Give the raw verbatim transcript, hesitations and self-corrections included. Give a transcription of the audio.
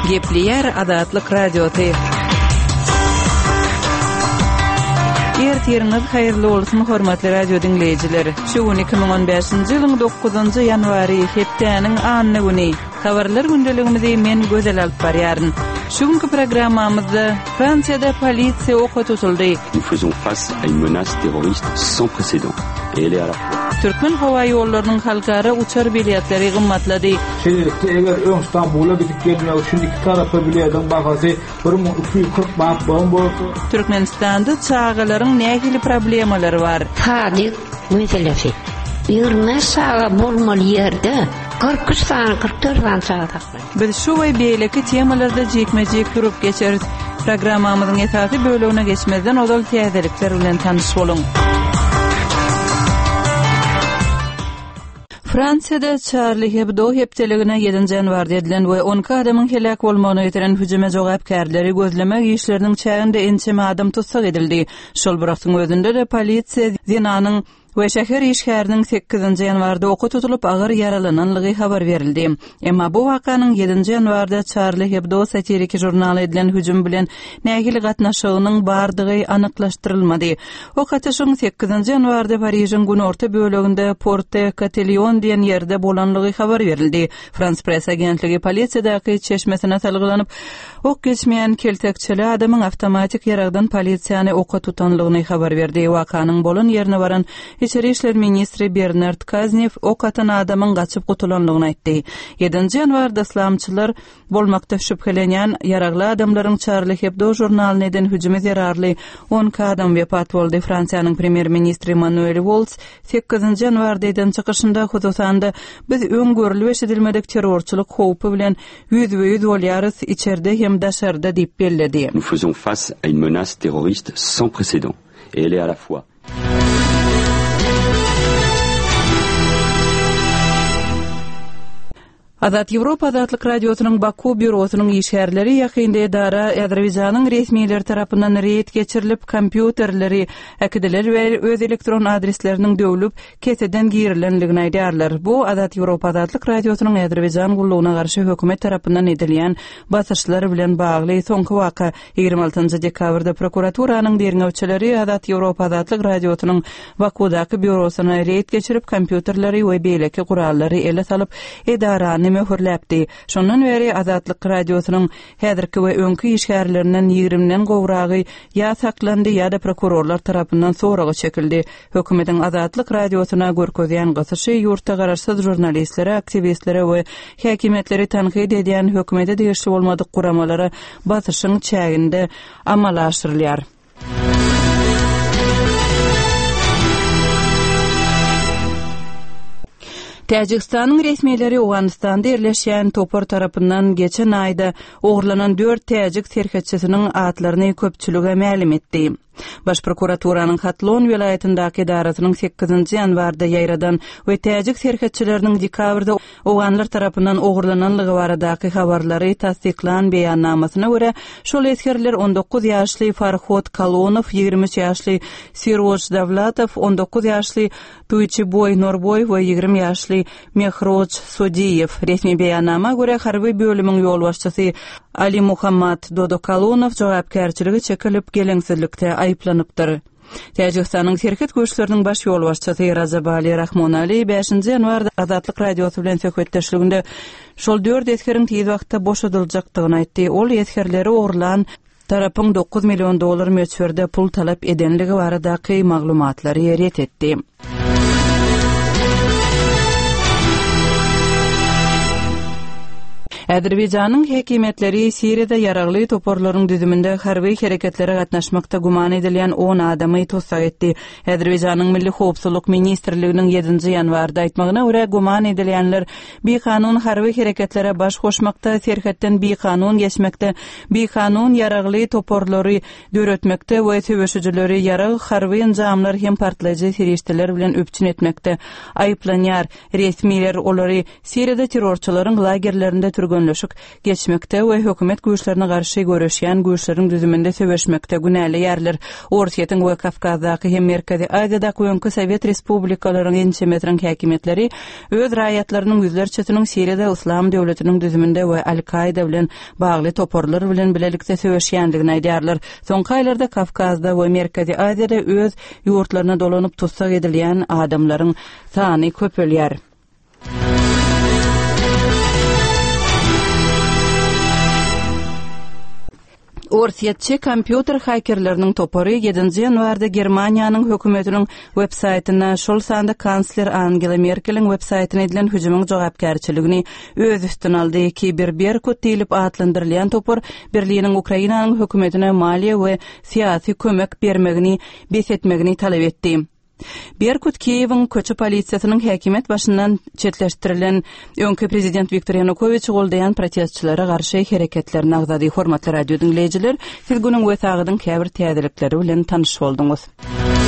Gepleyer Adatlyk Radioty. Ertiriniz hayırlı olsun hormatly radio dinleyijileri. Şu iki ming on beşinji ýylyň dokuzynjy ýanwary hepdeniň anyny güni. Habarlar gündeligimizi men gözel alyp barýaryn. Şu günkü programmamyzda Fransiýada polisiýa oka tutuldy. Nous faisons face à une menace terroriste sans précédent. Et elle est à la fois Türkmen hava ýollarynyň halkara uçar biletleri gymmatlady. Şeýle eger Istanbul'a gidip gelmek üçin iki tarapy biletden bahasy bir ming iki yüz kırk manat bolsa. Türkmenistanda çağalaryň nähili problemalary bar. Tadyk meselesi. Ýyrma saga bolmaly ýerde kırk üç saat kırk dört saat takdy. Biz şu we beýleki temalarda jekme-jek ýürüp geçeriz. Programmamyzyň esasy bölegine geçmeden odal täzelikler bilen tanyş boluň. Fransiýada Charlie Hebdo hepdeligine ýedinji ýanwarda edilen we on adamyň helak bolmagyny ýetiren hüjüme jogapkärleri gözlemek işleriniň çäginde ençeme adam tutsak edildi. Şol bıraktyň özünde de polisiýa zinanyň we şäher işgäriniň sekizinji ýanwarda oka tutulup agyr yaralananlygy habar berildi. Emma bu wakanyň ýedinji ýanwarda Charlie Hebdo satirik jurnaly edilen hüjüm bilen nähili gatnaşygynyň bardygy anyklaşdyrylmady. O kaçyşyň sekizinji ýanwarda Parijiň günorta böleginde Porte Catellion diýen ýerde bolanlygy habar berildi. Frans press agentligi polisiýadaky çeşmesine salgylanyp, ok geçmeýän keltekçili adamyň awtomatik ýaragdan polisiýany oka tutanlygyny habar berdi. Wakanyň bolan ýerine baran İçeri işler ministri Bernard Kaznev ok atan adamın gaçyp gutulanlygyny aýtdy. ýedinji ýanwarda islamçylar bolmakda şüphelenýän ýaragly adamlaryň Charlie Hebdo jurnalyna eden hüjüme zerarly on adam wepat boldy. Fransiýanyň premier ministri Manuel Valls sekizinji ýanwarda eden çykyşynda hudusanda biz öňgörüli eşidilmedik terrorçylyk howpy bilen ýüzbe-ýüz bolýarys içerde hem daşarda diýip bellädi. Nous faisons face à une menace terroriste sans précédent. Et elle est à la fois Azat Ýewropa Azatlyk Radiosynyň Baku bürosynyň işgärleri ýakynda edara Azerbaýjanyň resmiýetleri tarapyndan reýet geçirilip kompýuterleri, äkideler we öz elektron adresleriniň döwülüp keseden girilenligini aýdýarlar. Bu Azat Ýewropa Azatlyk Radiosynyň Azerbaýjan gullugyna garşy hökümet tarapyndan edilýän basyrçylar bilen bagly soňky waka. ýygrimi altynjy dekabrda prokuraturanyň derňewçileri Azat Ýewropa Azatlyk Radiosynyň Bakudaky bürosyna reýet geçirip kompýuterleri we beýleki gurallary ele salyp edara möhürläpdi. Şondan beri Azatlyk Radiosynyň häzirki we öňkü işgärlerinden ýigrimden gowragy ýa saklandy ýa-da prokurorlar tarapyndan soragy çekildi. Hökümetiň Azatlyk Radiosyna görkezýän gysyşy ýurtda garaşsyz jurnalistlere, aktivistlere we häkimetleri tanqid edýän hökümete degişli bolmadyk guramalara basyşyň çäginde amal aşyrylýar. Täjikistanyň resmiýetleri Owganistanda ýerleşýän topar tarapyndan geçen aýda ogurlanan dört täjik serhetçisiniň atlaryny köpçülüge ma'lum etdi. Baş prokuraturanyň Hatlon welaýatyndaky idarasynyň sekizinji ýanwarda ýaýradan we täjik serhetçileriniň dekabrda owanlar tarapyndan ogurlananlygy baradaky habarlary tasdiklan beýannamasyna görä, şol eskerler on dokuz ýaşly Farhod Kalonow, ýygrimi üç ýaşly Siroj Davlatov, on dokuz ýaşly Tuýçyboy Norboy we ýygrimi ýaşly Mehroj Sodiýew. Resmi beýannama görä harby bölümiň ýolbaşçysy Ali Muhammad Dodokalonow jogapkärçiligi çekilip geleňsizlikde aýplanypdyr. Täjikistanyň serhet güýçleriniň baş ýolbaşçysy Razabali Rahmonali beşinji ýanwarda Azatlyk Radiosy bilen söhbetdeşliginde şol dört eskeriň tez wagtda boşadyljakdygyny aýtdy. Ol eskerleri ogurlan tarapyň dokuz million dollar möçberde pul talap edenligi baradaky maglumatlary ýeret etdi. Azerbaýjanyň häkimetleri Siriýada ýaragly toporlaryň düzüminde harby hereketlere gatnaşmakda guman edilen on adamy tutsak etdi. Azerbaýjanyň Milli Howpsuzlyk Ministrliginiň ýedinji ýanwarda aýtmagyna görä guman edilenler beýkanun harby hereketlere baş goşmakda, serhetden beýkanun geçmekde, beýkanun ýaragly toporlary döretmekde we töweşijileri ýarag harby ynjamlar hem partlaýjy serişdeler bilen öpçün etmekde aýplanýar. Resmiýetler olary Siriýada terrorçylaryň lagerlerinde türgen könleşik geçmekde we hökümet güýçlerine garşy göreşýän güýçleriň düzüminde söwüşmekde günäli ýerler. Orsiýetiň we Kafkazdaky hem Merkezi Aziýadaky öňkü Sowet Respublikalarynyň ençemetiriň häkimetleri öz raýatlarynyň ýüzlerçesiniň Siriýada Islam döwletiniň düzüminde we Al-Qaida bilen bagly toporlar bilen bilelikde söwüşýändigini aýdýarlar. Soňky aýlarda Kafkazda we Merkezi Aziýada öz ýurtlaryna dolanyp tutsak edilýän adamlaryň sany köpelýär. Orsiýetçi kompýuter hakerleriniň topory ýedinji ýanwarda Germaniýanyň hökümetiniň web-saýtyna, şol sanda kansler Angela Merkel'iň web-saýtyna edilen hüjümyň jogapkärçiligini öz üstüne aldy ki bir Berkut diýilip atlandyrylýan topor Berliniň Ukrainanyň hökümetine maliýe we syýasy kömek bermegini, besetmegini talap etdi. Berkut Kiýewiň köçü polisiýasynyň häkimet başyndan çetleşdirilen öňkü prezident Viktor Yanukowyç goldaýan protestçilere garşy hereketlerini agzady. Hormatly radio dinleýijiler, siz günüň we sagydyň käbir täzelikleri bilen tanyş bolduňuz.